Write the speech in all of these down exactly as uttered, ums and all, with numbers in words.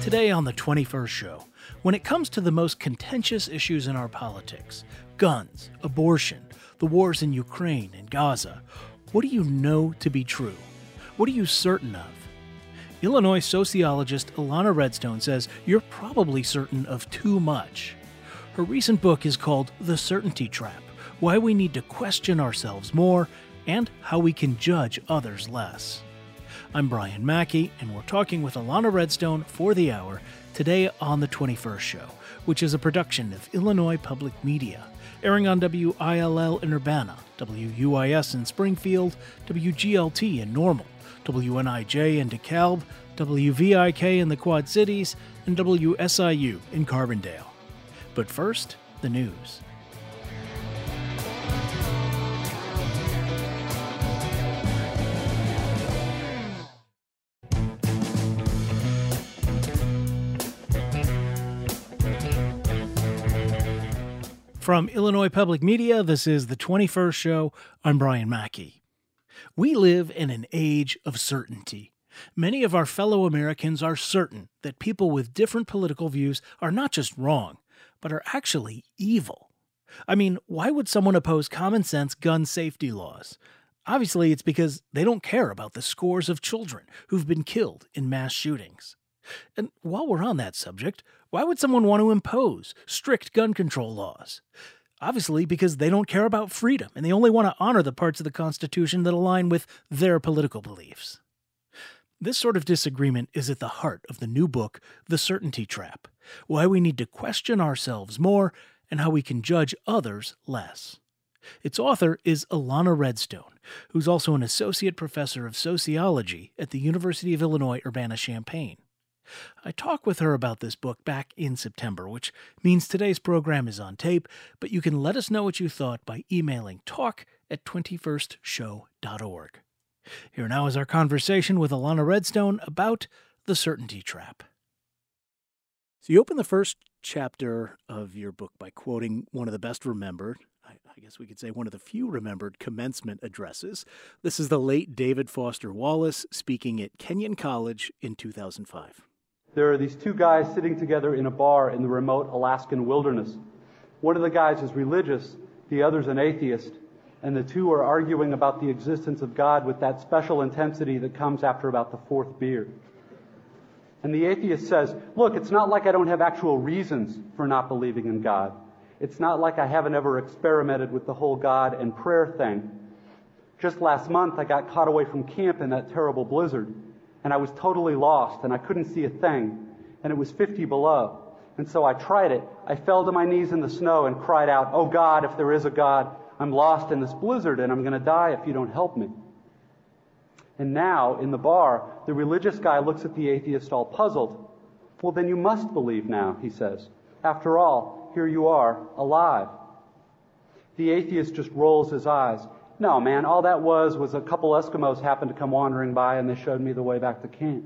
Today on the twenty-first show, when it comes to the most contentious issues in our politics, guns, abortion, the wars in Ukraine and Gaza, what do you know to be true? What are you certain of? Illinois sociologist Alana Redstone says you're probably certain of too much. Her recent book is called The Certainty Trap: Why We Need to Question Ourselves More and How We Can Judge Others Less. I'm Brian Mackey, and we're talking with Alana Redstone for the hour today on the twenty-first show, which is a production of Illinois Public Media, airing on W I L L in Urbana, W U I S in Springfield, W G L T in Normal, W N I J in DeKalb, W V I K in the Quad Cities, and W S I U in Carbondale. But first, the news. From Illinois Public Media, this is the twenty-first show. I'm Brian Mackey. We live in an age of certainty. Many of our fellow Americans are certain that people with different political views are not just wrong, but are actually evil. I mean, why would someone oppose common sense gun safety laws? Obviously, it's because they don't care about the scores of children who've been killed in mass shootings. And while we're on that subject, why would someone want to impose strict gun control laws? Obviously, because they don't care about freedom, and they only want to honor the parts of the Constitution that align with their political beliefs. This sort of disagreement is at the heart of the new book, The Certainty Trap: Why We Need to Question Ourselves More and How We Can Judge Others Less. Its author is Alana Redstone, who's also an associate professor of sociology at the University of Illinois Urbana-Champaign. I talked with her about this book back in September, which means today's program is on tape, but you can let us know what you thought by emailing talk at twenty-first show dot org. Here now is our conversation with Alana Redstone about The Certainty Trap. So you open the first chapter of your book by quoting one of the best remembered, I, I guess we could say one of the few remembered commencement addresses. This is the late David Foster Wallace speaking at Kenyon College in two thousand five. There are these two guys sitting together in a bar in the remote Alaskan wilderness. One of the guys is religious, the other's an atheist, and the two are arguing about the existence of God with that special intensity that comes after about the fourth beer. And the atheist says, look, it's not like I don't have actual reasons for not believing in God. It's not like I haven't ever experimented with the whole God and prayer thing. Just last month, I got caught away from camp in that terrible blizzard, and I was totally lost, and I couldn't see a thing, and it was fifty below. And so I tried it. I fell to my knees in the snow and cried out, oh God, if there is a God, I'm lost in this blizzard, and I'm going to die if you don't help me. And now, in the bar, the religious guy looks at the atheist all puzzled. Well, then you must believe now, he says. After all, here you are, alive. The atheist just rolls his eyes. No, man, all that was was a couple Eskimos happened to come wandering by and they showed me the way back to camp.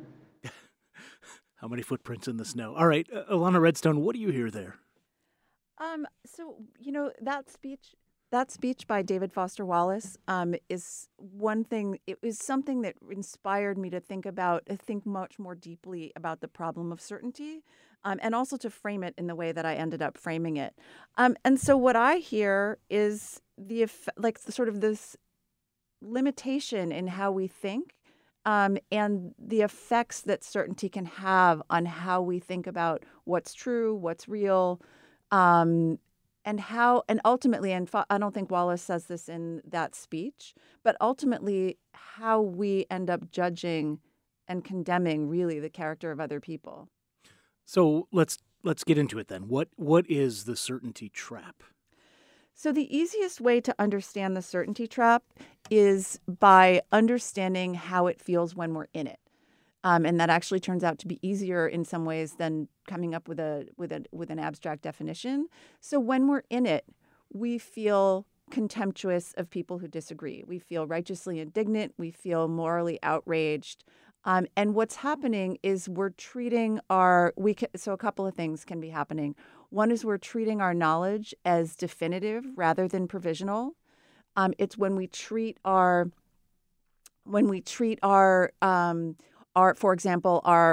How many footprints in the snow? All right, uh, Alana Redstone, what do you hear there? Um, so, you know, that speech, that speech by David Foster Wallace um, is one thing, it was something that inspired me to think about, to think much more deeply about the problem of certainty. Um, and also to frame it in the way that I ended up framing it. Um, and so what I hear is the eff- like the, sort of this limitation in how we think um, and the effects that certainty can have on how we think about what's true, what's real, um, and how, and ultimately, and fa- I don't think Wallace says this in that speech, but ultimately how we end up judging and condemning really the character of other people. So let's let's get into it then. What what is the certainty trap? So the easiest way to understand the certainty trap is by understanding how it feels when we're in it, um, and that actually turns out to be easier in some ways than coming up with a with a with an abstract definition. So when we're in it, we feel contemptuous of people who disagree. We feel righteously indignant. We feel morally outraged. Um, and what's happening is we're treating our, we can, so a couple of things can be happening. One is we're treating our knowledge as definitive rather than provisional. Um, it's when we treat our, when we treat our, um, our, for example, our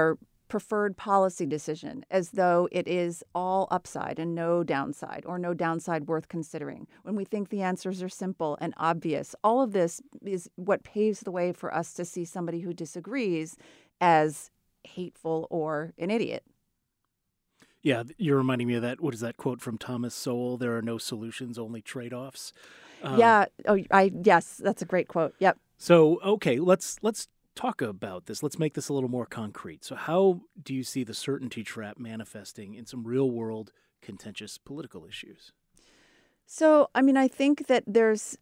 preferred policy decision, as though it is all upside and no downside, or no downside worth considering, when we think the answers are simple and obvious. All of this is what paves the way for us to see somebody who disagrees as hateful or an idiot. Yeah, you're reminding me of that. What is that quote from Thomas Sowell? There are no solutions, only trade-offs. Um, yeah. Oh, I yes, that's a great quote. Yep. So, okay, let's let's talk about this. Let's make this a little more concrete. So, how do you see the certainty trap manifesting in some real-world contentious political issues? So, I mean, I think that there's,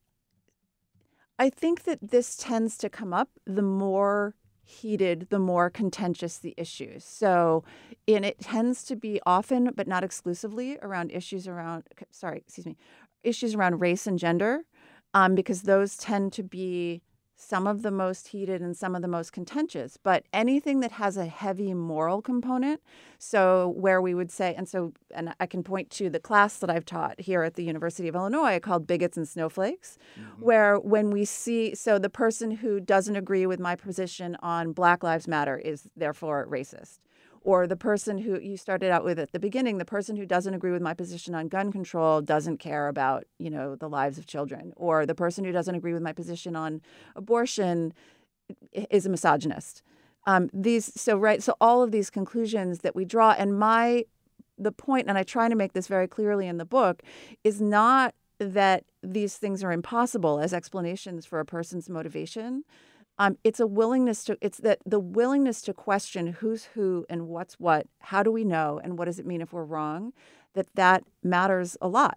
I think that this tends to come up the more heated, the more contentious the issues. So, and it tends to be often, but not exclusively, around issues around, sorry, excuse me, issues around race and gender, um, because those tend to be some of the most heated and some of the most contentious. But anything that has a heavy moral component, so where we would say, and so, and I can point to the class that I've taught here at the University of Illinois called Bigots and Snowflakes, mm-hmm. where when we see, so the person who doesn't agree with my position on Black Lives Matter is therefore racist. Or the person who you started out with at the beginning, the person who doesn't agree with my position on gun control doesn't care about, you know, the lives of children. Or the person who doesn't agree with my position on abortion is a misogynist. Um, these so right so all of these conclusions that we draw, and my the point, and I try to make this very clearly in the book, is not that these things are impossible as explanations for a person's motivation. Um, it's a willingness to, it's that the willingness to question who's who and what's what, how do we know, and what does it mean if we're wrong, that that matters a lot.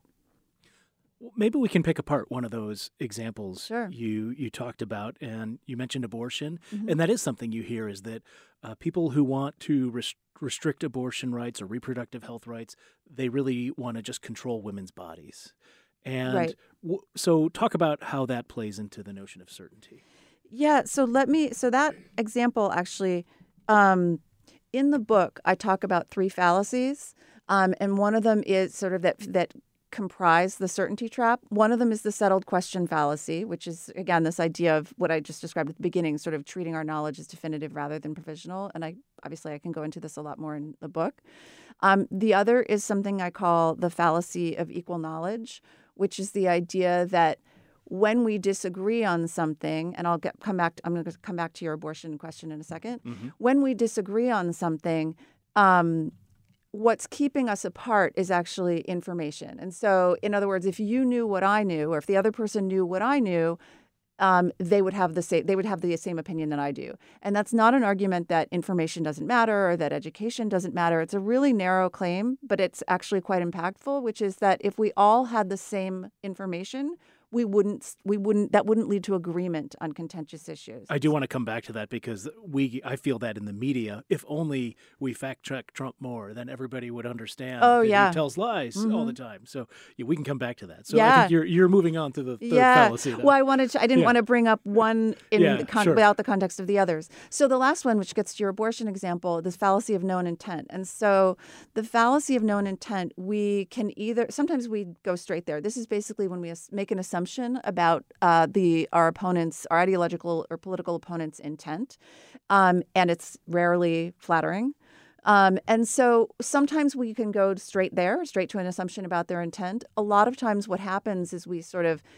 Maybe we can pick apart one of those examples Sure. you you talked about, and you mentioned abortion, Mm-hmm. and that is something you hear, is that uh, people who want to res- restrict abortion rights or reproductive health rights, they really want to just control women's bodies. And Right. w- so talk about how that plays into the notion of certainty. Yeah, so let me, so that example actually, um, in the book, I talk about three fallacies, um, and one of them is sort of that that comprise the certainty trap. One of them is the settled question fallacy, which is, again, this idea of what I just described at the beginning, sort of treating our knowledge as definitive rather than provisional. And I obviously I can go into this a lot more in the book. Um, the other is something I call the fallacy of equal knowledge, which is the idea that when we disagree on something, and I'll get come back, to, I'm going to come back to your abortion question in a second. Mm-hmm. When we disagree on something, um, what's keeping us apart is actually information. And so, in other words, if you knew what I knew, or if the other person knew what I knew, um, they would have the same, they would have the same opinion that I do. And that's not an argument that information doesn't matter or that education doesn't matter. It's a really narrow claim, but it's actually quite impactful, which is that if we all had the same information, we wouldn't, we wouldn't, that wouldn't lead to agreement on contentious issues. I do want to come back to that, because we, I feel that in the media, if only we fact check Trump more, then everybody would understand oh, that yeah. he tells lies mm-hmm. all the time. So yeah, we can come back to that. So yeah. I think you're you're moving on to the third yeah. fallacy. Though. Well, I wanted to, I didn't yeah. want to bring up one in yeah, the con- sure. without the context of the others. So the last one, which gets to your abortion example, this fallacy of known intent. And so the fallacy of known intent, we can either, sometimes we go straight there. This is basically when we as- make an assumption about Uh, the our opponents, our ideological or political opponents' intent, um, and it's rarely flattering. Um, and so sometimes we can go straight there, straight to an assumption about their intent. A lot of times, what happens is we sort of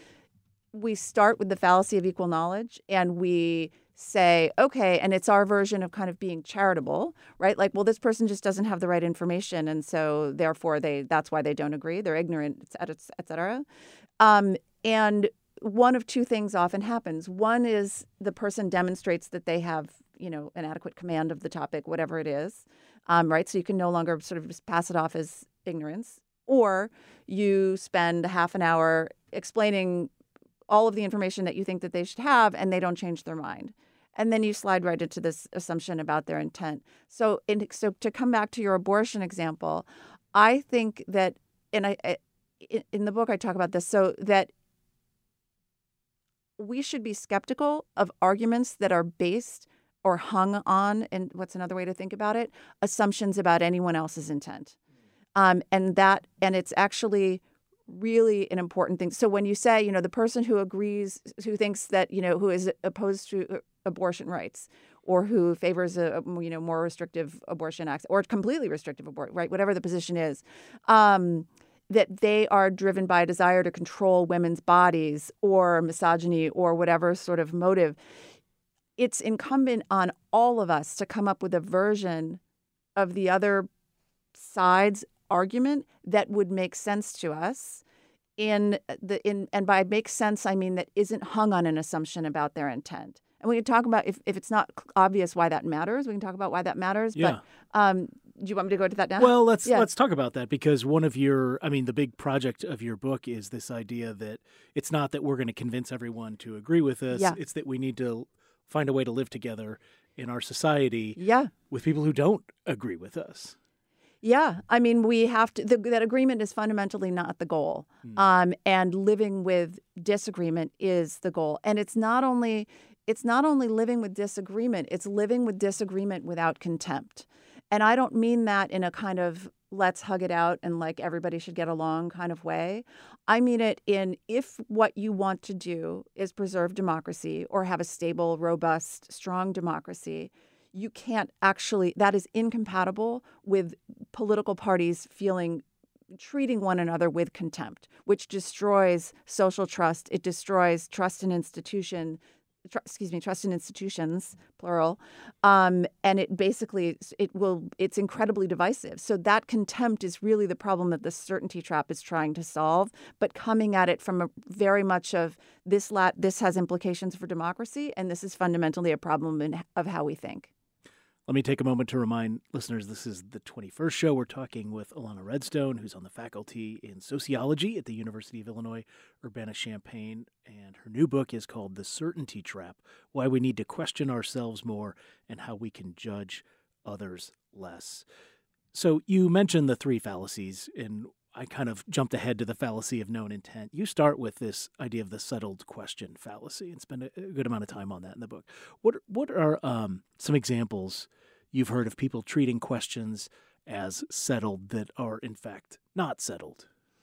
we start with the fallacy of equal knowledge, and we say, okay, and it's our version of kind of being charitable, right? Like, well, this person just doesn't have the right information, and so therefore they that's why they don't agree. They're ignorant, et cetera. Um, and one of two things often happens. One is the person demonstrates that they have, you know, an adequate command of the topic, whatever it is, um, right? So you can no longer sort of just pass it off as ignorance. Or you spend half an hour explaining all of the information that you think that they should have, and they don't change their mind. And then you slide right into this assumption about their intent. So, in, so to come back to your abortion example, I think that, and I, I in the book I talk about this, so that we should be skeptical of arguments that are based or hung on, and what's another way to think about it, assumptions about anyone else's intent. Um, and that, and it's actually really an important thing. So when you say, you know, the person who agrees, who thinks that, you know, who is opposed to abortion rights, or who favors a, a you know more restrictive abortion access or completely restrictive abortion, right? Whatever the position is, um, that they are driven by a desire to control women's bodies or misogyny or whatever sort of motive. It's incumbent on all of us to come up with a version of the other side's argument that would make sense to us. In the in and by make sense, I mean that isn't hung on an assumption about their intent. And we can talk about if, if it's not obvious why that matters. We can talk about why that matters. Yeah. But um, do you want me to go into that now? Well, let's Yeah. let's talk about that, because one of your, I mean, the big project of your book is this idea that it's not that we're going to convince everyone to agree with us. Yeah. It's that we need to find a way to live together in our society Yeah. with people who don't agree with us. Yeah, I mean, we have to. The, that agreement is fundamentally not the goal, um, and living with disagreement is the goal. And it's not only it's not only living with disagreement; it's living with disagreement without contempt. And I don't mean that in a kind of let's hug it out and like everybody should get along kind of way. I mean it in if what you want to do is preserve democracy or have a stable, robust, strong democracy. You can't actually, that is incompatible with political parties feeling, treating one another with contempt, which destroys social trust. It destroys trust in institution, tr- excuse me, trust in institutions, plural. Um, and it basically, it will, it's incredibly divisive. So that contempt is really the problem that the certainty trap is trying to solve, but coming at it from a very much of this, lat, this has implications for democracy, and this is fundamentally a problem in, of how we think. Let me take a moment to remind listeners this is the twenty-first show. We're talking with Ilana Redstone, who's on the faculty in sociology at the University of Illinois Urbana-Champaign, and her new book is called The Certainty Trap: Why We Need to Question Ourselves More and How We Can Judge Others Less. So you mentioned the three fallacies, and I kind of jumped ahead to the fallacy of known intent. You start with this idea of the settled question fallacy and spend a, a good amount of time on that in the book. What what are um, some examples you've heard of people treating questions as settled that are in fact not settled?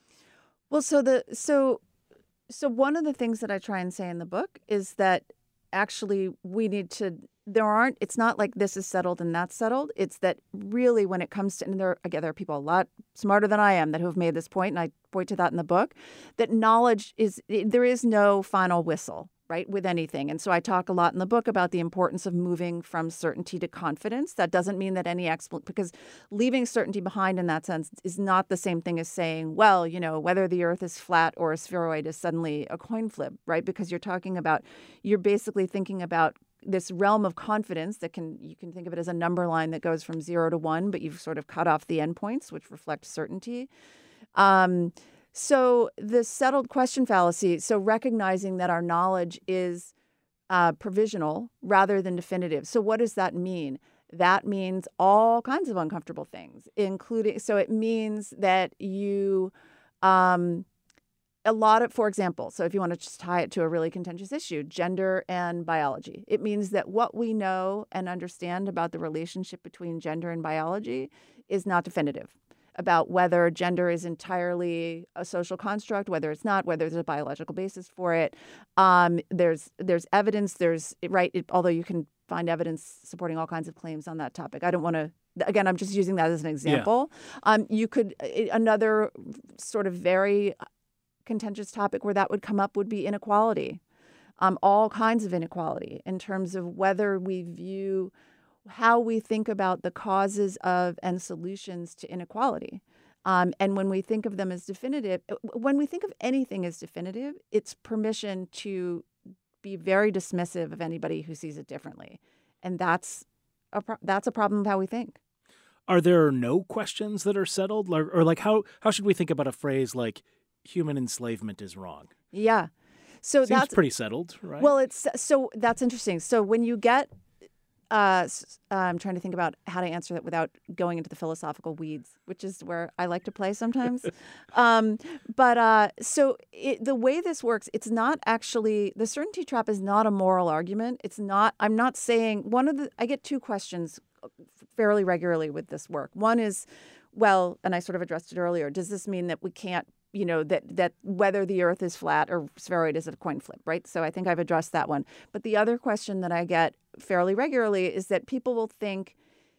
Well, so the so so one of the things that I try and say in the book is that actually we need to there aren't it's not like this is settled and that's settled. It's that really when it comes to and there again there are people a lot smarter than I am that who have made this point, and I point to that in the book, that knowledge is there is no final whistle, right, with anything. And so I talk a lot in the book about the importance of moving from certainty to confidence. That doesn't mean that any expl- because leaving certainty behind in that sense is not the same thing as saying, well, you know, whether the earth is flat or a spheroid is suddenly a coin flip, right? Because you're talking about, you're basically thinking about this realm of confidence that can, you can think of it as a number line that goes from zero to one, but you've sort of cut off the endpoints, which reflect certainty. Um, So the settled question fallacy, so recognizing that our knowledge is uh, provisional rather than definitive. So what does that mean? That means all kinds of uncomfortable things, including, so it means that you, um, a lot of, for example, so if you want to just tie it to a really contentious issue, gender and biology, it means that what we know and understand about the relationship between gender and biology is not definitive, about whether gender is entirely a social construct, whether it's not, whether there's a biological basis for it. Um, there's there's evidence, there's, right, it, although you can find evidence supporting all kinds of claims on that topic. I don't want to, again, I'm just using that as an example. Yeah. Um, you could, another sort of very contentious topic where that would come up would be inequality. Um, all kinds of inequality in terms of whether we view how we think about the causes of and solutions to inequality. Um, and when we think of them as definitive, when we think of anything as definitive, it's permission to be very dismissive of anybody who sees it differently. And that's a, pro- that's a problem of how we think. Are there no questions that are settled? Or, or like how, how should we think about a phrase like human enslavement is wrong? Yeah. So Seems that's pretty settled, right? Well, it's so that's interesting. So when you get Uh, I'm trying to think about how to answer that without going into the philosophical weeds, which is where I like to play sometimes. um, but uh, so it, the way this works, it's not actually, the certainty trap is not a moral argument. It's not, I'm not saying, one of the, I get two questions fairly regularly with this work. One is, well, and I sort of addressed it earlier, does this mean that we can't, you know, that that whether the earth is flat or spheroid is a coin flip, right? So I think I've addressed that one. But the other question that I get fairly regularly is that people will think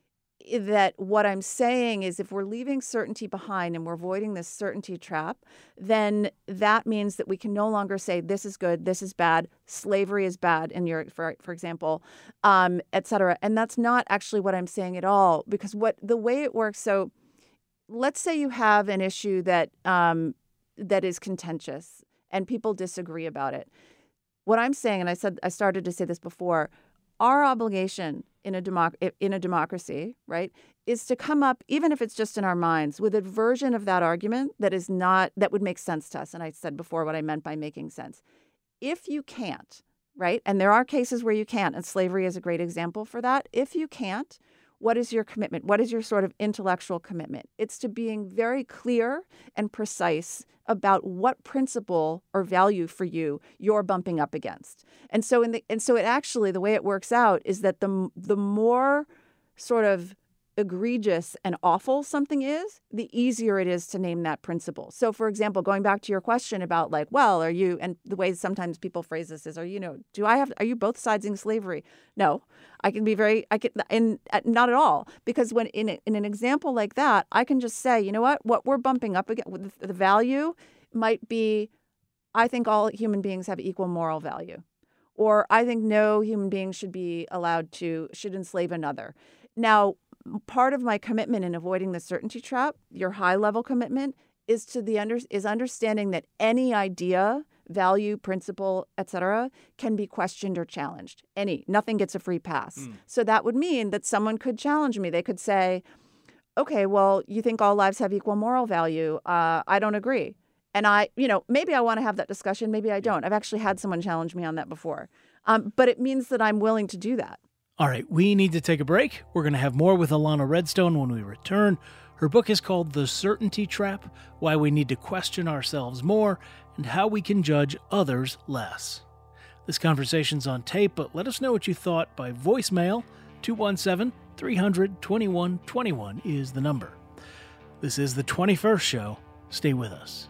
that what I'm saying is if we're leaving certainty behind and we're avoiding this certainty trap, then that means that we can no longer say this is good, this is bad, slavery is bad, in your, for, for example, um, et cetera. And that's not actually what I'm saying at all, because what the way it works, so let's say you have an issue that um, that is contentious and people disagree about it. What I'm saying, and I said I started to say this before, our obligation in a democ- in a democracy, right, is to come up, even if it's just in our minds, with a version of that argument that is not, that would make sense to us. And I said before what I meant by making sense. If you can't, right, and there are cases where you can't, and slavery is a great example for that. If you can't, what is your commitment? What is your sort of intellectual commitment? It's to being very clear and precise about what principle or value for you you're bumping up against. And so in the and so it actually, the way it works out is that the the more sort of egregious and awful something is, the easier it is to name that principle. So for example, going back to your question about like, well, are you, and the way sometimes people phrase this is, are you know, do I have, are you both siding slavery? No, I can be very, I can, and not at all. Because when in, a, in an example like that, I can just say, you know what, what we're bumping up against with the value might be, I think all human beings have equal moral value. Or I think no human being should be allowed to, should enslave another. Now, part of my commitment in avoiding the certainty trap, your high level commitment, is to the under is understanding that any idea, value, principle, et cetera, can be questioned or challenged. Any, nothing gets a free pass. Mm. So that would mean that someone could challenge me. They could say, okay, well, you think all lives have equal moral value. Uh, I don't agree. And I, you know, maybe I want to have that discussion. Maybe I don't. I've actually had someone challenge me on that before. Um, but it means that I'm willing to do that. All right, we need to take a break. We're going to have more with Alana Redstone when we return. Her book is called The Certainty Trap, Why We Need to Question Ourselves More and How We Can Judge Others Less. This conversation's on tape, but let us know what you thought by voicemail. two one seven, three hundred, twenty-one twenty-one is the number. This is the twenty-first show. Stay with us.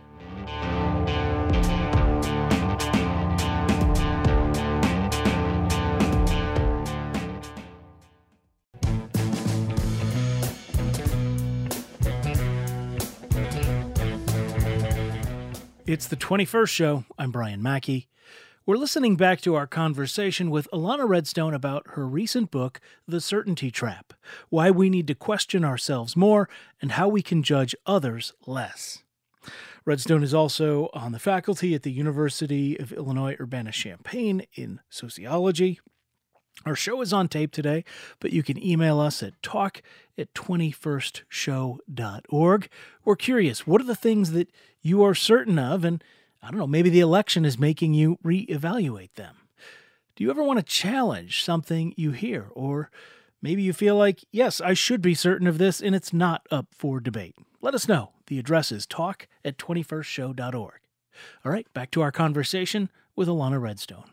It's the twenty-first show. I'm Brian Mackey. We're listening back to our conversation with Alana Redstone about her recent book, The Certainty Trap, Why We Need to Question Ourselves More and How We Can Judge Others Less. Redstone is also on the faculty at the University of Illinois Urbana-Champaign in sociology. Our show is on tape today, but you can email us at talk at twenty-first show dot org. We're curious, what are the things that you are certain of? And I don't know, maybe the election is making you reevaluate them. Do you ever want to challenge something you hear? Or maybe you feel like, yes, I should be certain of this and it's not up for debate. Let us know. The address is talk at twenty-first show dot org. All right, back to our conversation with Alana Redstone.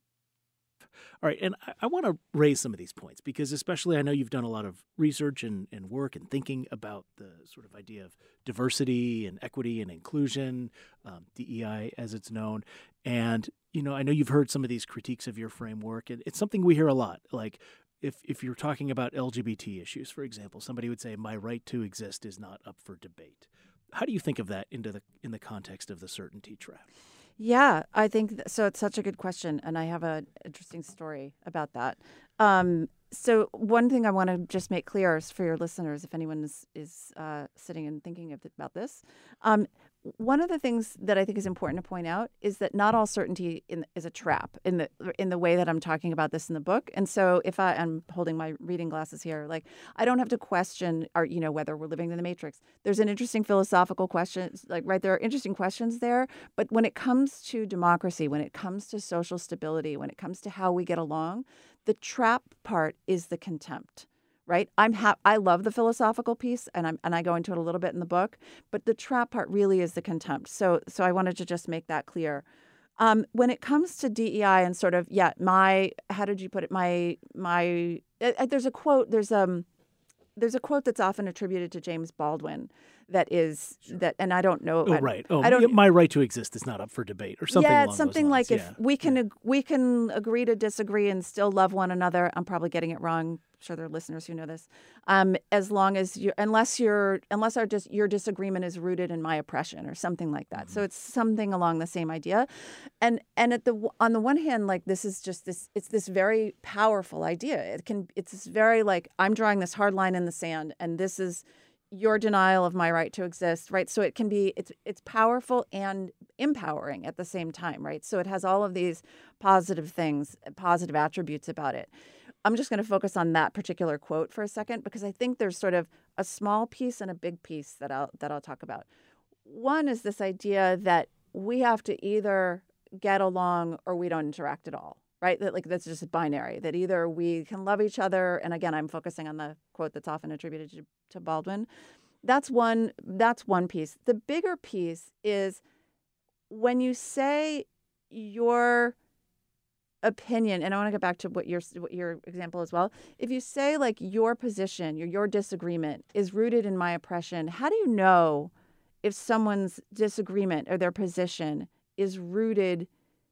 All right, and I, I want to raise some of these points because especially I know you've done a lot of research and, and work and thinking about the sort of idea of diversity and equity and inclusion, um, D E I as it's known. And, you know, I know you've heard some of these critiques of your framework, and it's something we hear a lot. Like if, if you're talking about L G B T issues, for example, somebody would say, my right to exist is not up for debate. How do you think of that into the in the context of the certainty trap? Yeah, I think th- so. It's such a good question, and I have an interesting story about that. Um, so one thing I want to just make clear is for your listeners, if anyone is, is uh, sitting and thinking of th- about this, um, one of the things that I think is important to point out is that not all certainty in, is a trap in the in the way that I'm talking about this in the book. And so if I, I'm holding my reading glasses here, like I don't have to question, or you know, whether we're living in the Matrix. There's an interesting philosophical question, like right there are interesting questions there. But when it comes to democracy, when it comes to social stability, when it comes to how we get along, the trap part is the contempt. Right, I'm ha- I love the philosophical piece, and I'm and I go into it a little bit in the book. But the trap part really is the contempt. So so I wanted to just make that clear. Um, when it comes to D E I and sort of yeah, my how did you put it? My my uh, there's a quote. There's um there's a quote that's often attributed to James Baldwin that is sure. that, and I don't know. Oh, I, right. Oh, I don't, my right to exist is not up for debate, or something. Yeah, along it's something those like lines. if yeah. we can yeah. ag- we can agree to disagree and still love one another. I'm probably getting it wrong. I'm sure there are listeners who know this. Um, as long as you, unless you're, unless our dis, your disagreement is rooted in my oppression or something like that. Mm-hmm. So it's something along the same idea, and and at the on the one hand, like this is just this. It's this very powerful idea. It can. It's this very like I'm drawing this hard line in the sand, and this is your denial of my right to exist, right? So it can be, it's it's powerful and empowering at the same time, right? So it has all of these positive things, positive attributes about it. I'm just going to focus on that particular quote for a second because I think there's sort of a small piece and a big piece that I'll that I'll talk about. One is this idea that we have to either get along or we don't interact at all. Right? That like that's just binary, that either we can love each other. And again, I'm focusing on the quote that's often attributed to, to Baldwin. That's one, that's one piece. The bigger piece is when you say your opinion, and I want to get back to what your what your example as well. If you say like your position, your your disagreement is rooted in my oppression, how do you know if someone's disagreement or their position is rooted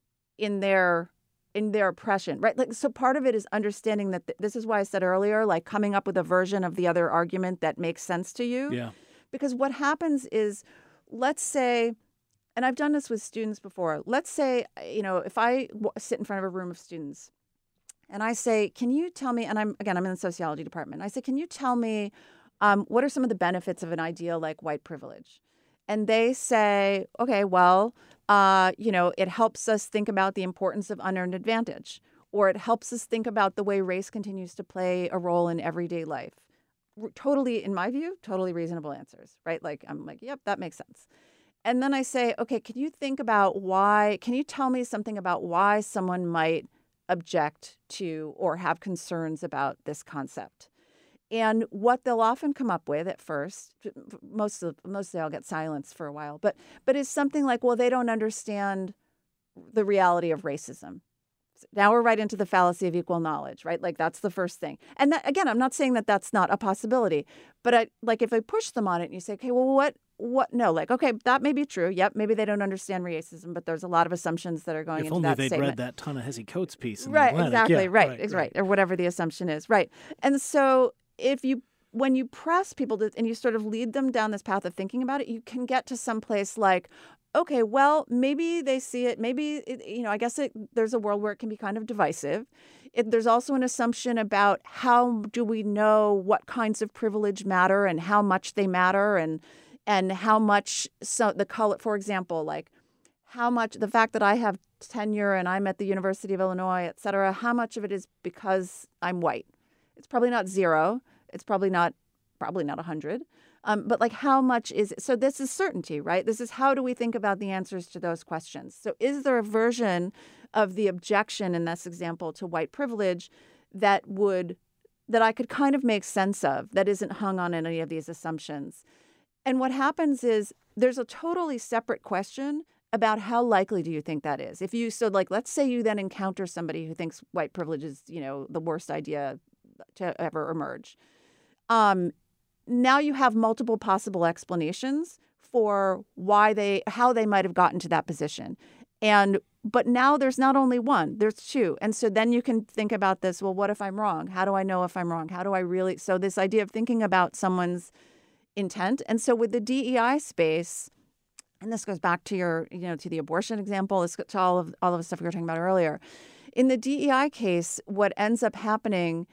in their in their oppression, right? Like, so part of it is understanding that th- this is why I said earlier, like coming up with a version of the other argument that makes sense to you. Yeah. Because what happens is, let's say, and I've done this with students before. Let's say, you know, if I w- sit in front of a room of students and I say, can you tell me, and I'm, again, I'm in the sociology department. I say, can you tell me um, what are some of the benefits of an idea like white privilege? And they say, okay, well, uh, you know, it helps us think about the importance of unearned advantage, or it helps us think about the way race continues to play a role in everyday life. R- totally, in my view, totally reasonable answers, right? Like, I'm like, yep, that makes sense. And then I say, okay, can you think about why, can you tell me something about why someone might object to or have concerns about this concept? And what they'll often come up with at first, most of mostly I'll get silence for a while, but but is something like, well, they don't understand the reality of racism. Now we're right into the fallacy of equal knowledge, right? Like that's the first thing. And that, again, I'm not saying that that's not a possibility, but I like if I push them on it and you say, okay, well, what, what? No, like, okay, that may be true. Yep, maybe they don't understand racism, but there's a lot of assumptions that are going if into that statement. If only they'd read that Ta-Nehisi Coates piece in right, the Atlantic. exactly, yeah, right, right, right, right, or whatever the assumption is, right. And so if you when you press people to, and you sort of lead them down this path of thinking about it, you can get to some place like, okay, well, maybe they see it. Maybe, it, you know, I guess it, there's a world where it can be kind of divisive. It, there's also an assumption about how do we know what kinds of privilege matter and how much they matter and and how much so the color, for example, like how much the fact that I have tenure and I'm at the University of Illinois, et cetera, how much of it is because I'm white? It's probably not zero. It's probably not, probably not one hundred. Um, but like how much is it? So this is certainty, right? This is how do we think about the answers to those questions? So is there a version of the objection in this example to white privilege that would, that I could kind of make sense of, that isn't hung on any of these assumptions? And what happens is there's a totally separate question about how likely do you think that is? If you, so like, let's say you then encounter somebody who thinks white privilege is, you know, the worst idea to ever emerge. Um, now you have multiple possible explanations for why they, how they might have gotten to that position. And, but now there's not only one, there's two. And so then you can think about this, well, what if I'm wrong? How do I know if I'm wrong? How do I really, so this idea of thinking about someone's intent. And so with the D E I space, and this goes back to your, you know, to the abortion example, this to all of, all of the stuff we were talking about earlier. In the D E I case, what ends up happening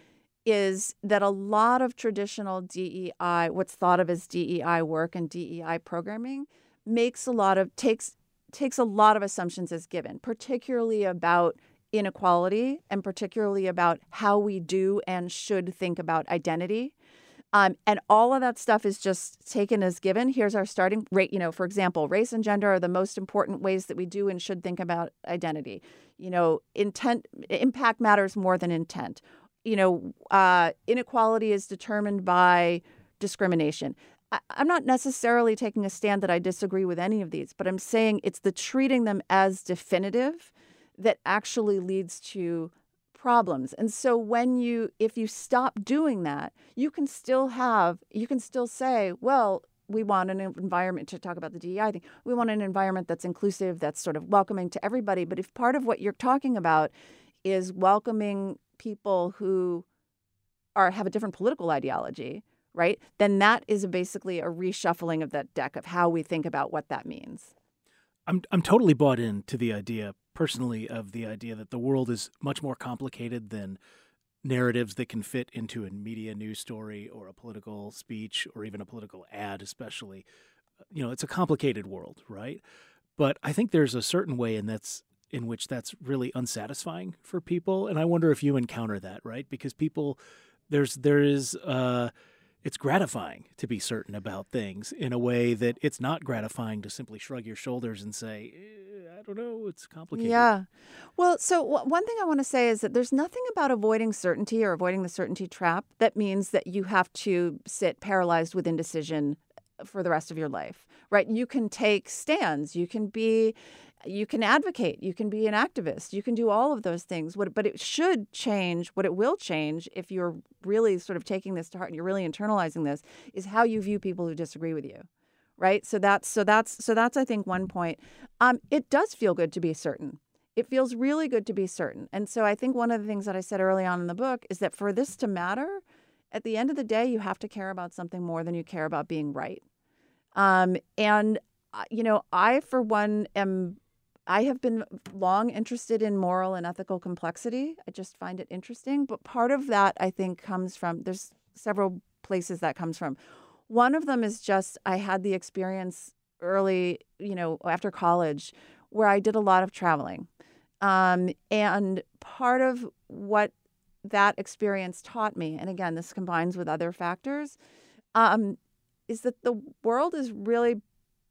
is that a lot of traditional D E I, what's thought of as D E I work and D E I programming, makes a lot of takes takes a lot of assumptions as given, particularly about inequality and particularly about how we do and should think about identity. Um, and all of that stuff is just taken as given. Here's our starting rate. You know, for example, race and gender are the most important ways that we do and should think about identity. You know, intent, impact matters more than intent. You know, uh, inequality is determined by discrimination. I, I'm not necessarily taking a stand that I disagree with any of these, but I'm saying it's the treating them as definitive that actually leads to problems. And so when you, if you stop doing that, you can still have, you can still say, well, we want an environment, to talk about the D E I thing, we want an environment that's inclusive, that's sort of welcoming to everybody. But if part of what you're talking about is welcoming people who are have a different political ideology, right, then that is basically a reshuffling of that deck of how we think about what that means. I'm I'm totally bought into the idea, personally, of the idea that the world is much more complicated than narratives that can fit into a media news story or a political speech or even a political ad, especially. You know, it's a complicated world, right? But I think there's a certain way in that's in which that's really unsatisfying for people, and I wonder if you encounter that, right? Because people, there's there is. Uh, It's gratifying to be certain about things in a way that it's not gratifying to simply shrug your shoulders and say, eh, I don't know, it's complicated. Yeah. Well, so w- one thing I want to say is that there's nothing about avoiding certainty or avoiding the certainty trap that means that you have to sit paralyzed with indecision for the rest of your life, right? You can take stands, you can be, you can advocate, you can be an activist, you can do all of those things. What, but it should change, what it will change if you're really sort of taking this to heart and you're really internalizing this, is how you view people who disagree with you, right? So that's, so that's, so that's, I think, one point. Um, it does feel good to be certain. It feels really good to be certain. And so I think one of the things that I said early on in the book is that for this to matter, at the end of the day, you have to care about something more than you care about being right. Um, and, uh, you know, I, for one, am, I have been long interested in moral and ethical complexity. I just find it interesting. But part of that, I think, comes from, there's several places that comes from. One of them is just, I had the experience early, you know, after college, where I did a lot of traveling. Um, and part of what that experience taught me, and again, this combines with other factors, um, is that the world is really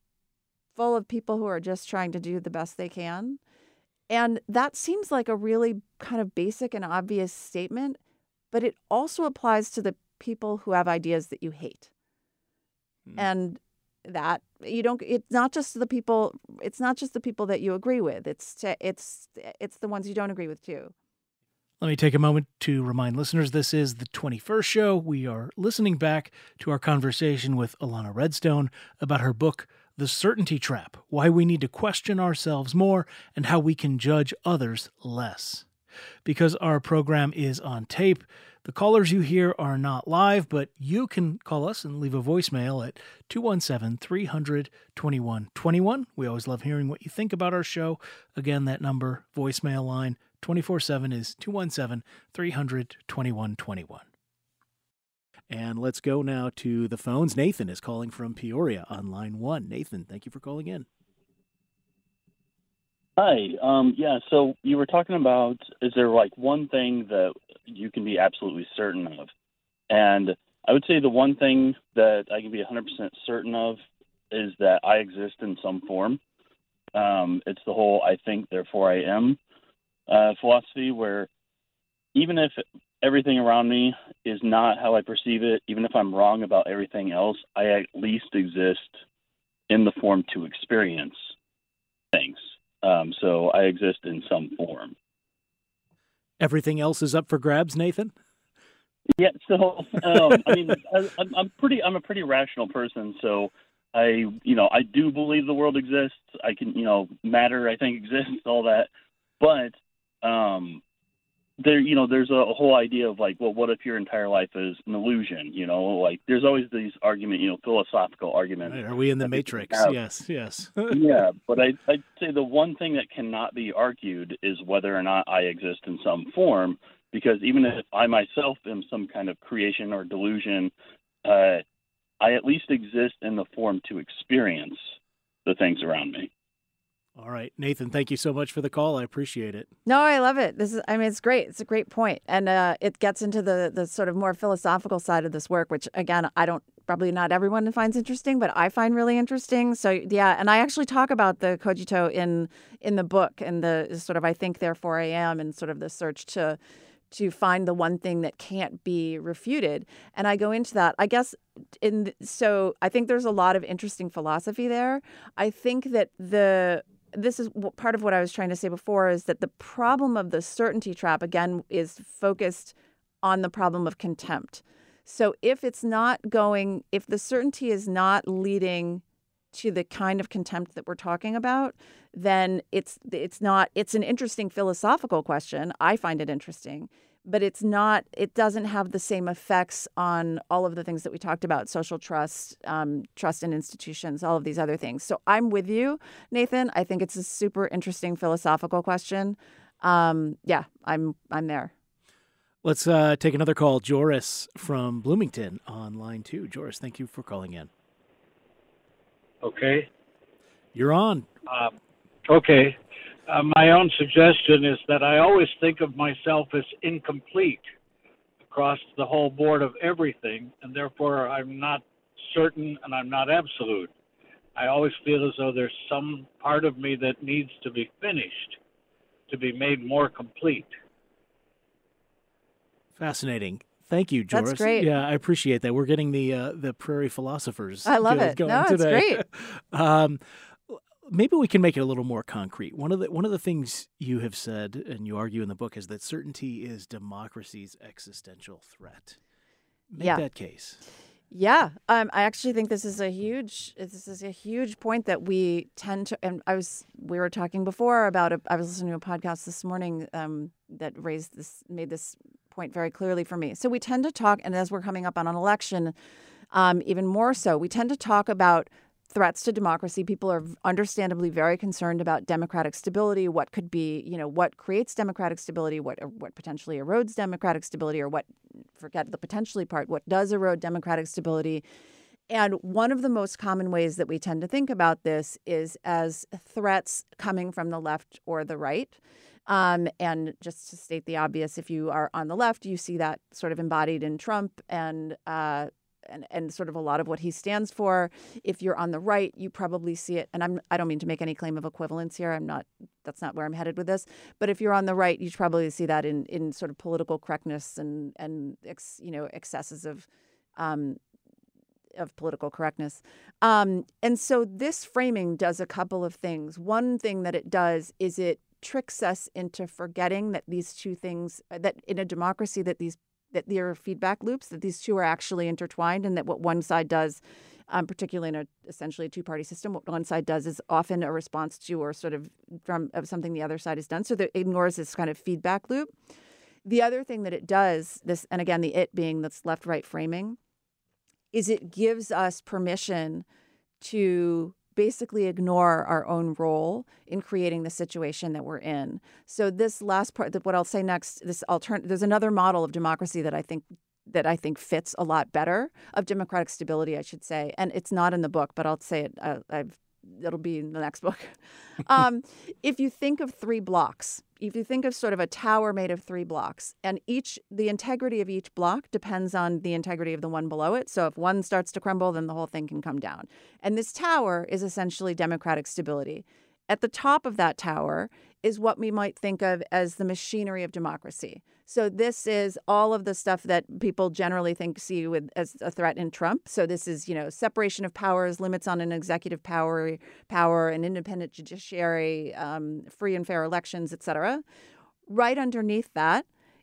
full of people who are just trying to do the best they can. And that seems like a really kind of basic and obvious statement, but it also applies to the people who have ideas that you hate. Mm. And that you don't, it's not just the people, it's not just the people that you agree with. It's, to, it's, it's the ones you don't agree with too. Let me take a moment to remind listeners this is the twenty-first show. We are listening back to our conversation with Alana Redstone about her book, The Certainty Trap, Why We Need to Question Ourselves More and How We Can Judge Others Less. Because our program is on tape, the callers you hear are not live, but you can call us and leave a voicemail at two one seven, three hundred, twenty-one twenty-one. We always love hearing what you think about our show. Again, that number, voicemail line, twenty-four seven is two one seven, three hundred, twenty-one twenty-one. And let's go now to the phones. Nathan is calling from Peoria on line one. Nathan, thank you for calling in. Hi. Um, yeah, so you were talking about, is there like one thing that you can be absolutely certain of? And I would say the one thing that I can be one hundred percent certain of is that I exist in some form. Um, it's the whole I think, therefore I am uh, philosophy, where even if everything around me is not how I perceive it, even if I'm wrong about everything else, I at least exist in the form to experience things. Um, so I exist in some form. Everything else is up for grabs, Nathan? Yeah, so um, I mean, I, I'm pretty. I'm a pretty rational person, so I, you know, I do believe the world exists. I can, you know, matter I think exists, all that, but um, there, you know, there's a, a whole idea of like, well, what if your entire life is an illusion? You know, like there's always these argument, you know, philosophical arguments. Right. Are we in the Matrix? Yes, yes. Yeah, but I, I'd say the one thing that cannot be argued is whether or not I exist in some form, because even if I myself am some kind of creation or delusion, uh, I at least exist in the form to experience the things around me. All right, Nathan, thank you so much for the call. I appreciate it. No, I love it. This is, I mean, it's great. It's a great point. And uh, it gets into the the sort of more philosophical side of this work, which, again, I don't, probably not everyone finds interesting, but I find really interesting. So, yeah, and I actually talk about the cogito in in the book and the sort of I think, therefore I am, and sort of the search to to find the one thing that can't be refuted. And I go into that, I guess, in so I think there's a lot of interesting philosophy there. I think that the this is w- part of what I was trying to say before, is that the problem of the certainty trap, again, is focused on the problem of contempt. So if it's not going, if the certainty is not leading to the kind of contempt that we're talking about, then it's it's not, it's an interesting philosophical question. I find it interesting, but it's not, it doesn't have the same effects on all of the things that we talked about, social trust, um, trust in institutions, all of these other things. So I'm with you, Nathan. I think it's a super interesting philosophical question. Um, yeah, I'm I'm there. Let's uh, take another call. Joris from Bloomington on line two. Joris, thank you for calling in. Okay. You're on. Um, okay. Uh, my own suggestion is that I always think of myself as incomplete across the whole board of everything, and therefore I'm not certain and I'm not absolute. I always feel as though there's some part of me that needs to be finished, to be made more complete. Fascinating. Thank you, Joris. That's great. Yeah, I appreciate that. We're getting the uh, the prairie philosophers. I love go- it. Going No, it's today. great. um, maybe we can make it a little more concrete. One of the one of the things you have said and you argue in the book is that certainty is democracy's existential threat. Make Yeah. that case. Yeah, um, I actually think this is a huge this is a huge point that we tend to. And I was we were talking before about a, I was listening to a podcast this morning um, that raised this made this point very clearly for me. So we tend to talk, and as we're coming up on an election, um, even more so, we tend to talk about threats to democracy. People are understandably very concerned about democratic stability. What could be, you know, what creates democratic stability? What what potentially erodes democratic stability, or what? Forget the potentially part. What does erode democratic stability? And one of the most common ways that we tend to think about this is as threats coming from the left or the right. Um, and just to state the obvious, if you are on the left, you see that sort of embodied in Trump and uh, and and sort of a lot of what he stands for. If you're on the right, you probably see it. And I'm I don't mean to make any claim of equivalence here. I'm not. That's not where I'm headed with this. But if you're on the right, you probably see that in in sort of political correctness and and ex, you know excesses of. Um, of political correctness. Um, and so this framing does a couple of things. One thing that it does is it tricks us into forgetting that these two things, that in a democracy, that these that there are feedback loops, that these two are actually intertwined, and that what one side does, um, particularly in a essentially a two-party system, what one side does is often a response to or sort of from of something the other side has done. So that it ignores this kind of feedback loop. The other thing that it does, this, and again, the it being this left-right framing, is it gives us permission to basically ignore our own role in creating the situation that we're in. So this last part, that what I'll say next, this altern- there's another model of democracy that I think that I think fits a lot better, of democratic stability, I should say. And it's not in the book, but I'll say it. Uh, I've it'll be in the next book. um, if you think of three blocks, if you think of sort of a tower made of three blocks, and each the integrity of each block depends on the integrity of the one below it. So if one starts to crumble, then the whole thing can come down. And this tower is essentially democratic stability. At the top of that tower is what we might think of as the machinery of democracy. So this is all of the stuff that people generally think see with as a threat in Trump. So this is, you know, separation of powers, limits on an executive power, power, an independent judiciary, um, free and fair elections, et cetera. Right underneath that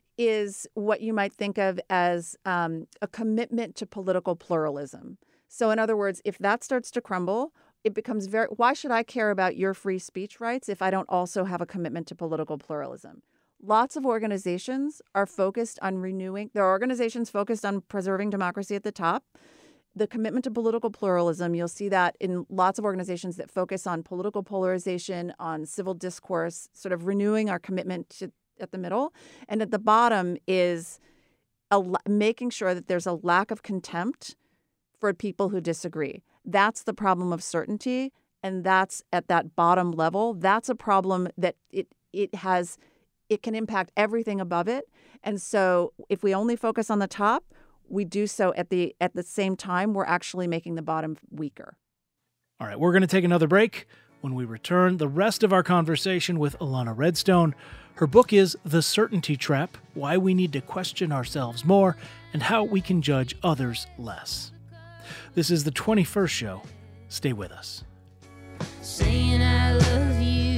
is what you might think of as um, a commitment to political pluralism. So in other words, if that starts to crumble, it becomes very, why should I care about your free speech rights if I don't also have a commitment to political pluralism? Lots of organizations are focused on renewing, there are organizations focused on preserving democracy at the top. The commitment to political pluralism, you'll see that in lots of organizations that focus on political polarization, on civil discourse, sort of renewing our commitment to at the middle. And at the bottom is a, making sure that there's a lack of contempt for people who disagree. That's the problem of certainty. And that's at that bottom level. That's a problem that it it has, it can impact everything above it. And so if we only focus on the top, we do so at the at the same time, we're actually making the bottom weaker. All right, we're going to take another break. When we return, the rest of our conversation with Alana Redstone. Her book is The Certainty Trap, Why We Need to Question Ourselves More and How We Can Judge Others Less. This is the twenty-first show. Stay with us. Saying I love you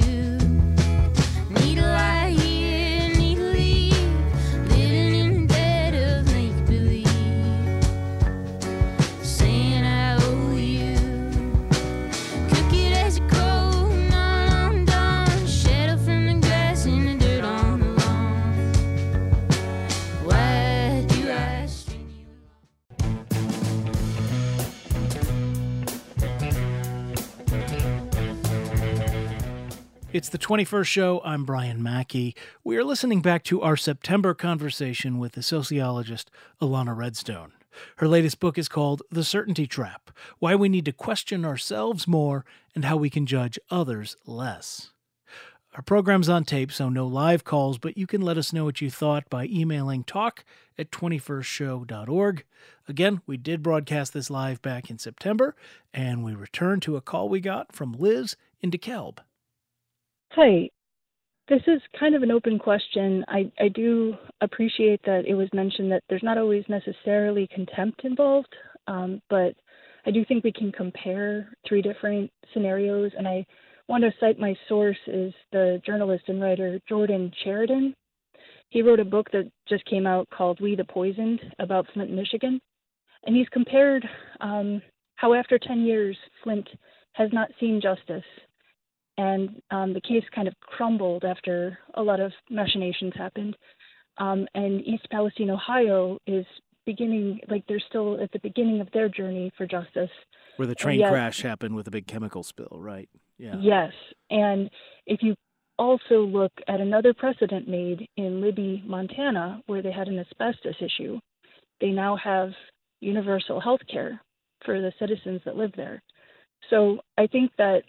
It's the twenty-first show. I'm Brian Mackey. We are listening back to our September conversation with the sociologist Alana Redstone. Her latest book is called The Certainty Trap: Why We Need to Question Ourselves More and How We Can Judge Others Less. Our program's on tape, so no live calls, but you can let us know what you thought by emailing talk at twenty-first show dot org. Again, we did broadcast this live back in September, and we returned to a call we got from Liz in DeKalb. Hi. This is kind of an open question. I, I do appreciate that it was mentioned that there's not always necessarily contempt involved, um, but I do think we can compare three different scenarios, and I want to cite my source is the journalist and writer Jordan Sheridan. He wrote a book that just came out called We the Poisoned about Flint, Michigan, and he's compared um, how after ten years Flint has not seen justice. And um, the case kind of crumbled after a lot of machinations happened. Um, and East Palestine, Ohio is beginning, like they're still at the beginning of their journey for justice. Where the train yet, crash happened with a big chemical spill, right? Yeah. Yes. And if you also look at another precedent made in Libby, Montana, where they had an asbestos issue, they now have universal health care for the citizens that live there. So I think that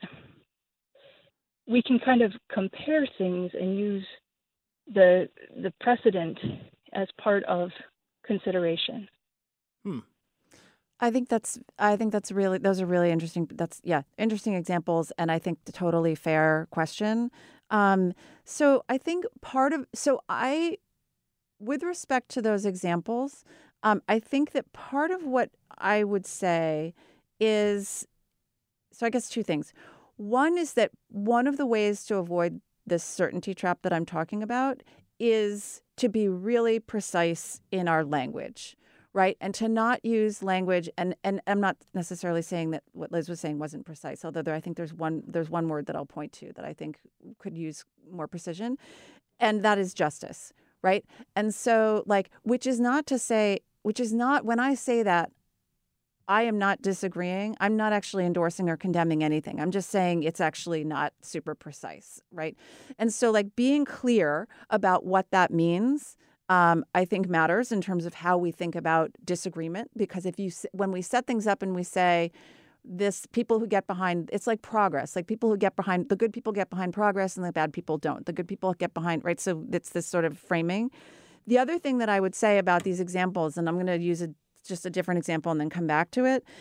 we can kind of compare things and use the the precedent as part of consideration. Hmm. I think that's I think that's really those are really interesting. That's yeah, interesting examples, and I think the totally fair question. Um, so I think part of so I, with respect to those examples, um, I think that part of what I would say is, so I guess two things. One is that one of the ways to avoid this certainty trap that I'm talking about is to be really precise in our language, right? And to not use language, and, and I'm not necessarily saying that what Liz was saying wasn't precise, although there, I think there's one there's one word that I'll point to that I think could use more precision, and that is justice, right? And so, like, which is not to say, which is not, when I say that, I am not disagreeing. I'm not actually endorsing or condemning anything. I'm just saying it's actually not super precise, right? And so, like, being clear about what that means, um, I think matters in terms of how we think about disagreement. Because if you, when we set things up and we say this, people who get behind, it's like progress. Like people who get behind, the good people get behind progress, and the bad people don't. The good people get behind, right? So it's this sort of framing. The other thing that I would say about these examples, and I'm going to use a just a different example and then come back to it.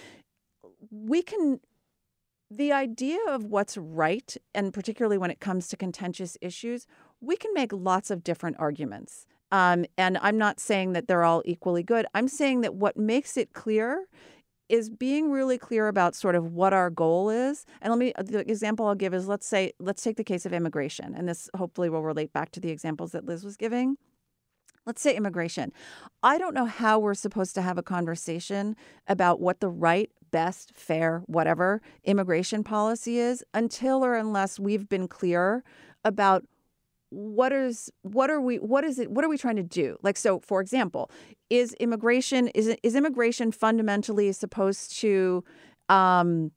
We can, the idea of what's right, and particularly when it comes to contentious issues, we can make lots of different arguments. Um, and I'm not saying that they're all equally good. I'm saying that what makes it clear is being really clear about sort of what our goal is. And let me, the example I'll give is, let's say, let's take the case of immigration. And this hopefully will relate back to the examples that Liz was giving. Let's say immigration. I don't know how we're supposed to have a conversation about what the right, best, fair, whatever immigration policy is until or unless we've been clear about what is what are we what is it what are we trying to do? Like, so for example, is immigration is is immigration fundamentally supposed to um,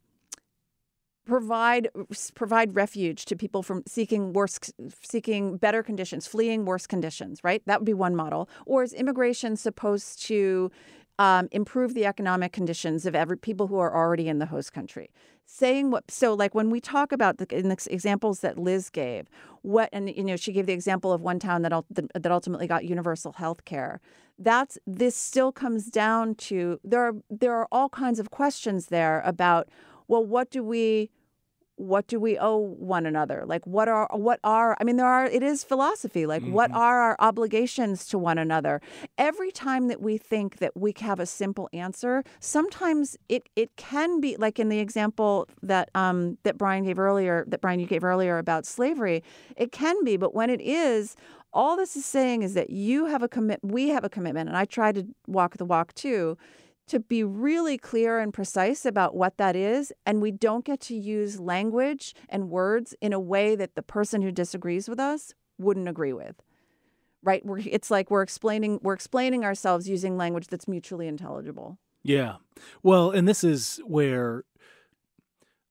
provide provide refuge to people from seeking worse, seeking better conditions, fleeing worse conditions, right? That would be one model. Or is immigration supposed to um, improve the economic conditions of every people who are already in the host country? Saying what, so like when we talk about the, in the examples that Liz gave, what, and you know, she gave the example of one town that that ultimately got universal health care. That's, this still comes down to, there are there are all kinds of questions there about, well, what do we, what do we owe one another? Like, what are, what are, I mean, there are, it is philosophy. Like, mm-hmm. What are our obligations to one another? Every time that we think that we have a simple answer, sometimes it, it can be, like in the example that, um, that Brian gave earlier, that Brian, you gave earlier about slavery, it can be, but when it is, all this is saying is that you have a commit, we have a commitment, and I try to walk the walk too, to be really clear and precise about what that is. And we don't get to use language and words in a way that the person who disagrees with us wouldn't agree with, right? We're, it's like we're explaining, we're explaining ourselves using language that's mutually intelligible. Yeah. Well, and this is where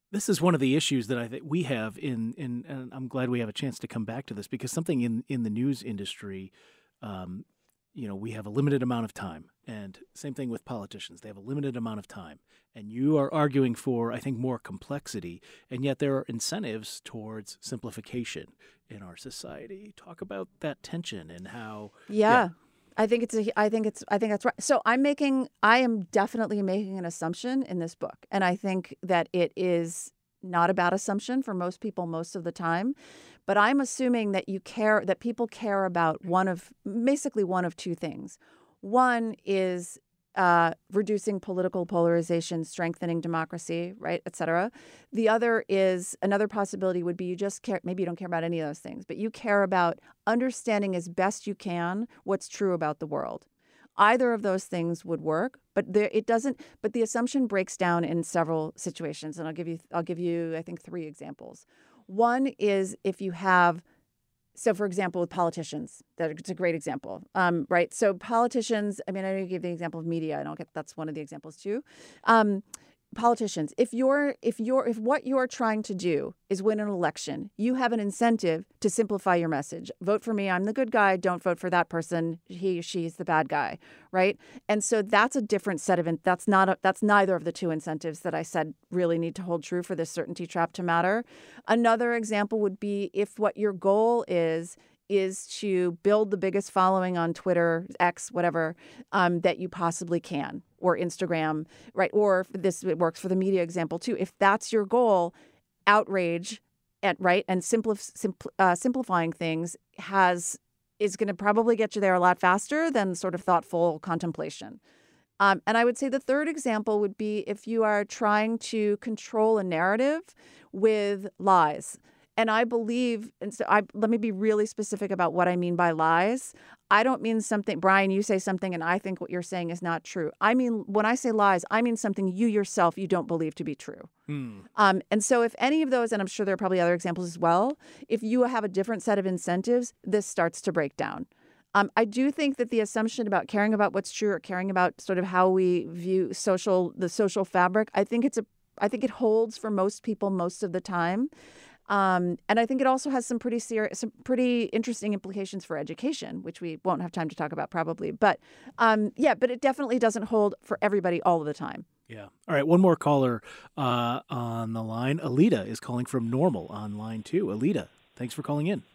This is one of the issues that I think we have in, in, and I'm glad we have a chance to come back to this, because something in, in the news industry, um, you know, we have a limited amount of time, and same thing with politicians. They have a limited amount of time, and you are arguing for, I think, more complexity, and yet there are incentives towards simplification in our society. Talk about that tension and how. Yeah. yeah. I think it's a, I think it's, I think that's right. So I'm making, I am definitely making an assumption in this book. And I think that it is not a bad assumption for most people most of the time. But I'm assuming that you care, that people care about one of, basically one of two things. One is uh, reducing political polarization, strengthening democracy, right, et cetera. The other is, another possibility would be you just care, maybe you don't care about any of those things, but you care about understanding as best you can what's true about the world. Either of those things would work, but there, it doesn't, but the assumption breaks down in several situations. And I'll give you, I'll give you, I think, three examples. One is if you have, so for example, with politicians, that's a great example, um, right? So politicians, I mean, I know you gave the example of media, and I'll get, that's one of the examples too. Um, politicians, if you're, if you're, if what you're trying to do is win an election, you have an incentive to simplify your message. Vote for me, I'm the good guy. Don't vote for that person. He, she's the bad guy, right? And so that's a different set of, in, that's not, a, that's neither of the two incentives that I said really need to hold true for this certainty trap to matter. Another example would be if what your goal is, is to build the biggest following on Twitter, X, whatever, um, that you possibly can, or Instagram, right? Or this, it works for the media example too. If that's your goal, outrage, and right, and simpli- simpl- uh, simplifying things has is going to probably get you there a lot faster than sort of thoughtful contemplation. Um, and I would say the third example would be if you are trying to control a narrative with lies. And I believe, and so I, let me be really specific about what I mean by lies. I don't mean something, Brian, you say something and I think what you're saying is not true. I mean, when I say lies, I mean something you yourself, you don't believe to be true. Hmm. Um, and so if any of those, and I'm sure there are probably other examples as well, if you have a different set of incentives, this starts to break down. Um, I do think that the assumption about caring about what's true or caring about sort of how we view social, the social fabric, I think it's a, I think it holds for most people most of the time. Um, and I think it also has some pretty serious, some pretty interesting implications for education, which we won't have time to talk about probably. But um, yeah, but it definitely doesn't hold for everybody all of the time. Yeah. All right. One more caller uh, on the line. Alita is calling from Normal on line two. Alita, thanks for calling in.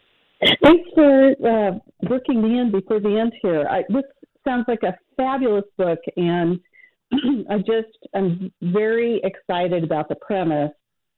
Thanks for uh, working me in before the end here. I, this sounds like a fabulous book, and I just am very excited about the premise.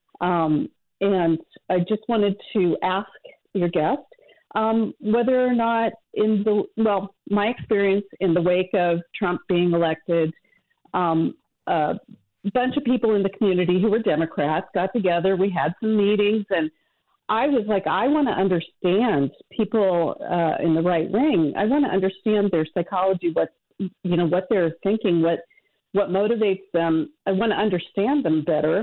Um, And I just wanted to ask your guest um, whether or not in the, well, my experience in the wake of Trump being elected, um, a bunch of people in the community who were Democrats got together. We had some meetings, and I was like, I want to understand people uh, in the right wing. I want to understand their psychology, what, you know, what they're thinking, what, what motivates them. I want to understand them better.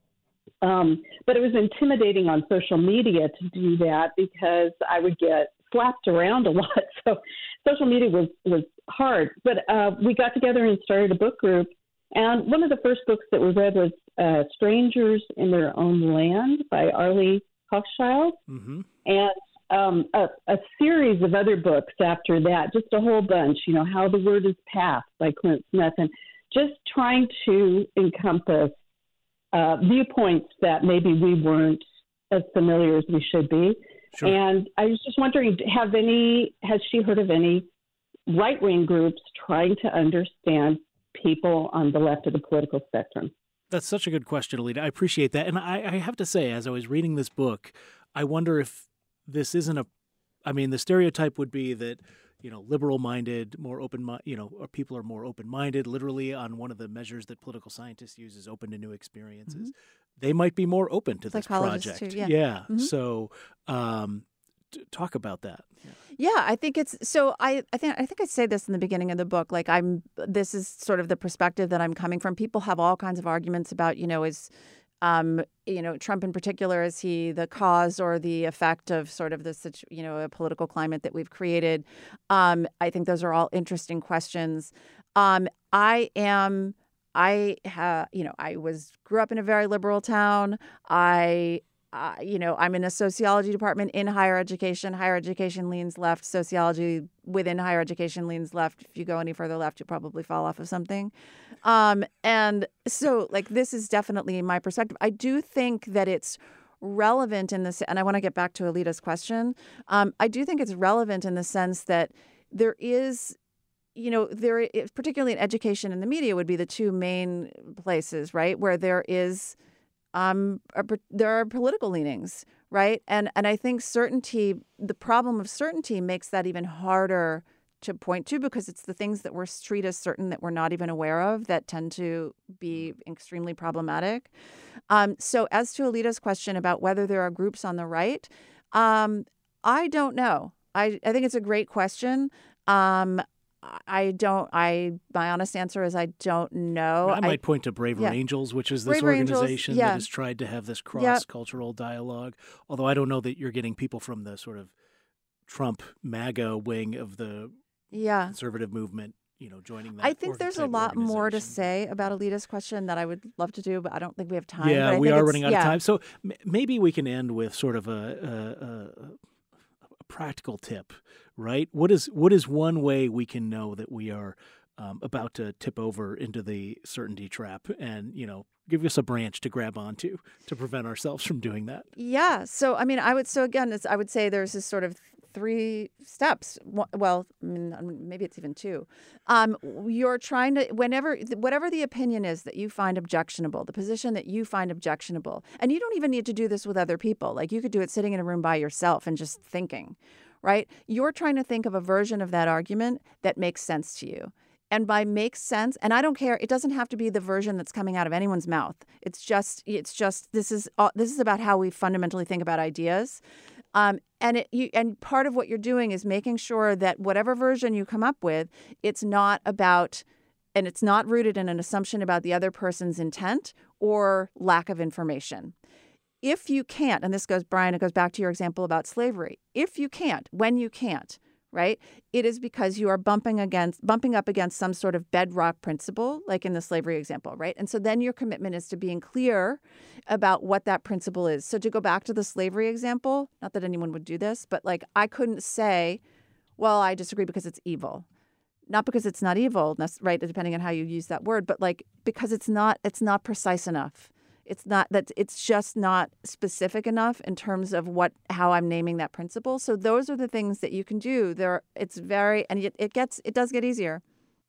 Um, but it was intimidating on social media to do that because I would get slapped around a lot. So social media was, was hard. But uh, we got together and started a book group. And one of the first books that we read was uh, Strangers in Their Own Land by Arlie Hochschild. Mm-hmm. And um, a, a series of other books after that, just a whole bunch, you know, How the Word is Passed by Clint Smith, and just trying to encompass Uh, viewpoints that maybe we weren't as familiar as we should be. Sure. And I was just wondering, have any, has she heard of any right-wing groups trying to understand people on the left of the political spectrum? That's such a good question, Alita. I appreciate that. And I, I have to say, as I was reading this book, I wonder if this isn't a, I mean, the stereotype would be that, you know, liberal-minded, more open, you know, or people are more open-minded. Literally, on one of the measures that political scientists use is open to new experiences. Mm-hmm. They might be more open to this project. Too, yeah. yeah. Mm-hmm. So, um, t- talk about that. Yeah. yeah, I think it's so. I, I think I think I say this in the beginning of the book. Like I'm, this is sort of the perspective that I'm coming from. People have all kinds of arguments about, you know, is. Um, you know, Trump in particular, is he the cause or the effect of sort of this, you know, a political climate that we've created? Um, I think those are all interesting questions. Um, I am, I have, you know, I was grew up in a very liberal town. I, uh, you know, I'm in a sociology department in higher education. Higher education leans left. Sociology within higher education leans left. If you go any further left, you'll probably fall off of something. Um, and so, like, this is definitely my perspective. I do think that it's relevant in this, and I want to get back to Alita's question. Um, I do think it's relevant in the sense that there is, you know, there is, particularly in education and the media would be the two main places, right, where there is, um, a, there are political leanings, right, and and I think certainty, the problem of certainty makes that even harder to point to because it's the things that we're treat as certain that we're not even aware of that tend to be extremely problematic. Um, so as to Alita's question about whether there are groups on the right, um, I don't know. I, I think it's a great question. Um, I don't, I, my honest answer is I don't know. I might I, point to Braver yeah. Angels, which is this Braver Angels, organization yeah. that has tried to have this cross-cultural Yep. dialogue. Although I don't know that you're getting people from the sort of Trump MAGA wing of the yeah. conservative movement, you know, joining that. I think there's a type lot more to organization. say about Alita's question that I would love to do, but I don't think we have time. Yeah, but I we think are it's- running out yeah. of time. So m- maybe we can end with sort of a, a, a, a practical tip, right? What is what is one way we can know that we are um, about to tip over into the certainty trap, and you know, give us a branch to grab onto to prevent ourselves from doing that? Yeah. So, I mean, I would, so again, it's, I would say there's this sort of three steps. One- Well, I mean, maybe it's even two. Um, you're trying to, whenever, whatever the opinion is that you find objectionable, the position that you find objectionable, and you don't even need to do this with other people. Like you could do it sitting in a room by yourself and just thinking, right? You're trying to think of a version of that argument that makes sense to you. And by makes sense, and I don't care, it doesn't have to be the version that's coming out of anyone's mouth. It's just, it's just, this is, uh, this is about how we fundamentally think about ideas. Um, and it, you, and part of what you're doing is making sure that whatever version you come up with, it's not about, and it's not rooted in an assumption about the other person's intent or lack of information. If you can't, and this goes, Brian, it goes back to your example about slavery. If you can't, when you can't, right, it is because you are bumping against, bumping up against some sort of bedrock principle, like in the slavery example, right? And so then your commitment is to being clear about what that principle is. So to go back to the slavery example, not that anyone would do this, but like I couldn't say, well, I disagree because it's evil. Not because it's not evil, right, depending on how you use that word, but like because it's not, it's not precise enough. It's not that it's just not specific enough in terms of what how I'm naming that principle. So those are the things that you can do. There, it's very, and it, it gets it does get easier.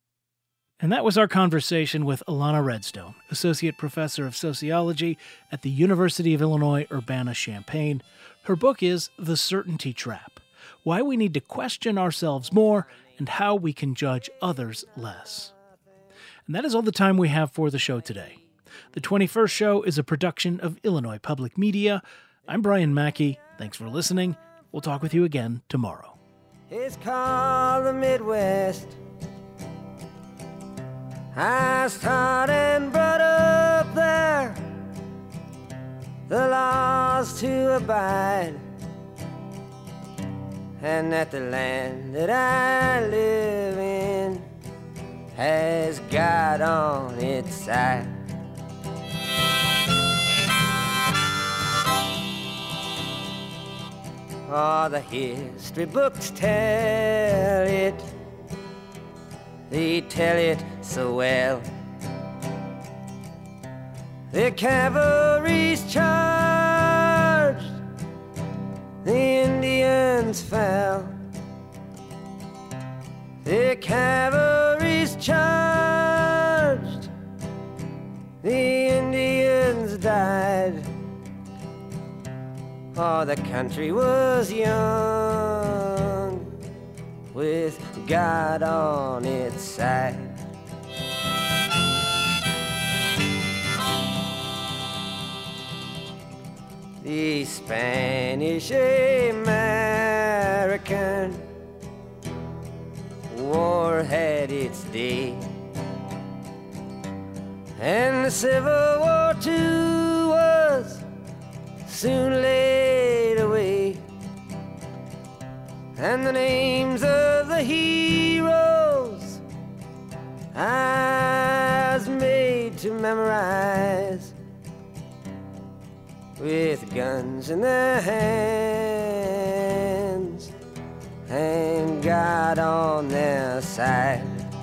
And that was our conversation with Ilana Redstone, Associate Professor of Sociology at the University of Illinois Urbana-Champaign. Her book is The Certainty Trap: Why We Need to Question Ourselves More and How We Can Judge Others Less. And that is all the time we have for the show today. The twenty-first Show is a production of Illinois Public Media. I'm Brian Mackey. Thanks for listening. We'll talk with you again tomorrow. It's called the Midwest. I was taught and brought up there, the laws to abide, and that the land that I live in has God on its side. Oh, the history books tell it, they tell it so well. The cavalry's charged, the Indians fell. The cavalry's charged, the Indians died. Oh, the country was young, with God on its side. The Spanish American War had its day, and the Civil War too was soon laid away, and the names of the heroes I was made to memorize, with guns in their hands and God on their side.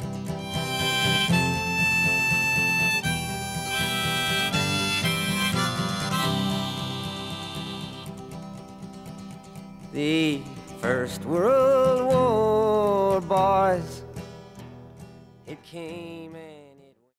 The First World War, boys, it came in